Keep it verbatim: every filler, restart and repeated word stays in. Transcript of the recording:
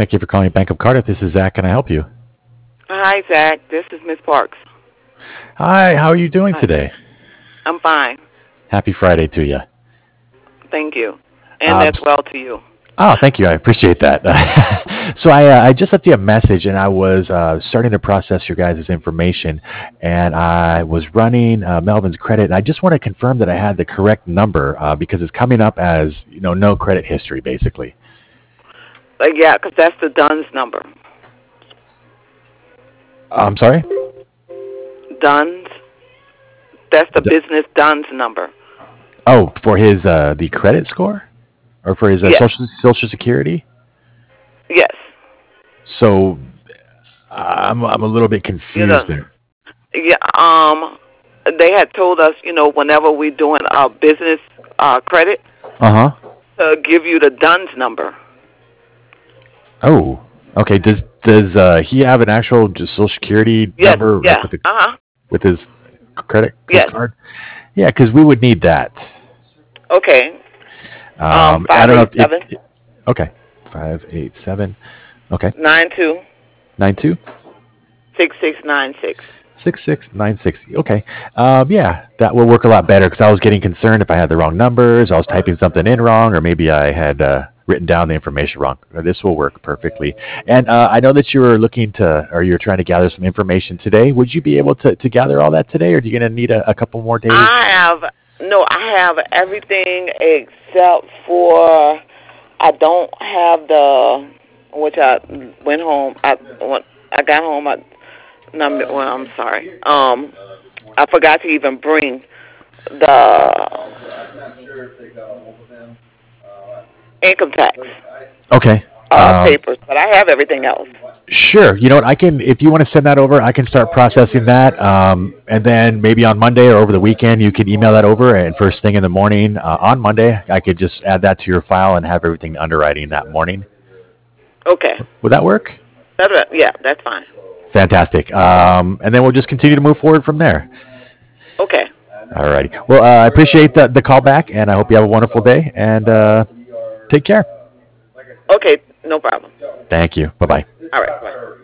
Thank you for calling Bank of Cardiff. This is Zach. Can I help you? Hi, Zach. This is Miss Parks. Hi, how are you doing Hi. today? I'm fine. Happy Friday to you. Thank you. And Um, as well to you. oh, thank you. I appreciate that. so I, uh, I just left you a message, and I was uh, starting to process your guys' information, and I was running uh, Melvin's credit, and I just want to confirm that I had the correct number uh, because it's coming up as you know no credit history, basically. Like, yeah, 'cause that's the Dunn's number. I'm sorry. Dunn's. That's the D- business Dunn's number. oh, for his uh, the credit score, or for his uh, Yes. social social security. Yes. So I'm I'm a little bit You confused know. there. Yeah. Um. They had told us, you know, whenever we're doing our business uh, credit, Uh huh. to give you the Dunn's number. Oh, okay. Does does uh, he have an actual just social security Yes. number like Yeah. with the Uh huh. with his credit his Yes. card? Yeah, because we would need that. Okay. Um. Um, I Five don't know eight if, if seven okay, five eight seven. Okay, nine two nine two six six nine six. six six nine six. Okay, um, yeah, that will work a lot better because I was getting concerned if I had the wrong numbers, I was typing something in wrong, or maybe I had uh, written down the information wrong. Uh, This will work perfectly. And uh, I know that you were looking to, or you're trying to gather some information today. Would you be able to, to gather all that today, or are you going to need a, a couple more days? I have no. I have everything except for I don't have the which I went home. I when I got home. I no, I'm- well, I'm sorry. Um, I forgot to even bring the income tax Okay. uh, Um, papers, but I have everything else. Sure. You know what? I can, if you want to send that over, I can start processing that. Um, and then maybe on Monday or over the weekend, you can email that over. And first thing in the morning uh, on Monday, I could just add that to your file and have everything underwriting that morning. Okay, Would that work? that's right. Yeah, that's fine. Fantastic. Um, and then we'll just continue to move forward from there. Okay, All righty. Well, uh, I appreciate the, the call back, and I hope you have a wonderful day. And uh, take care. okay, no problem. Thank you. Bye bye. All right, bye.